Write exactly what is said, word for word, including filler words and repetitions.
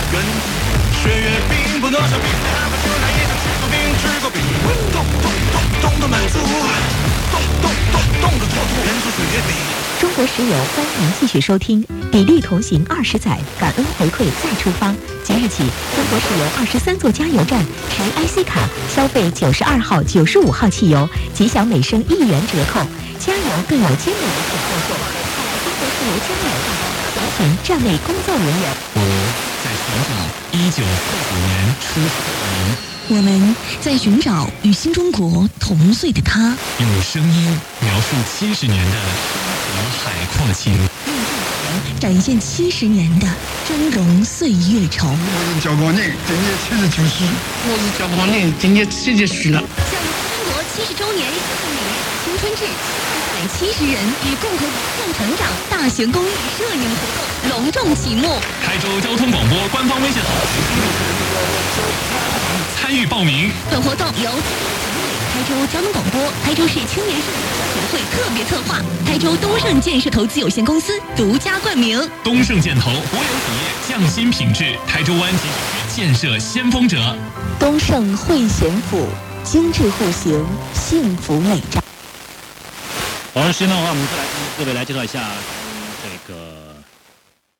远血月并不多少比赛，把酒来一场吃过冰吃过冰，咚咚咚咚的满足，咚咚咚咚的脱兔，人说血月饼。 中国石油欢迎继续收听砥砺同行二十载，感恩回馈再出发。即日起，中国石油二十三座加油站持 I C 卡消费九十二号、九十五号汽油，即享每升一元折扣。加油更有精美礼品赠送。中国石油加油站，有请站内工作人员。 我在寻找一九四五年出生的您。 我们在寻找与新中国同岁的他， 用声音描述七十年的山河海阔情， 展现七十年的峥嵘岁月稠。 我是焦光年，今年七十九岁。 我是焦光年，今年七十岁了。 向新中国七十周年献礼青春志，一百七十人与共和国共成长大型公益摄影活动隆重启幕。 台州交通广播官方微信号。参与报名。 本活动由台州交通广播、台州市青年摄影协会特别策划，台州东盛建设投资有限公司独家冠名。 东盛建投，国有企业匠心品质，台州湾及建设先锋者。 东盛会贤府，精致户型，幸福美照。 好，时间的话，我们再来跟各位来介绍一下。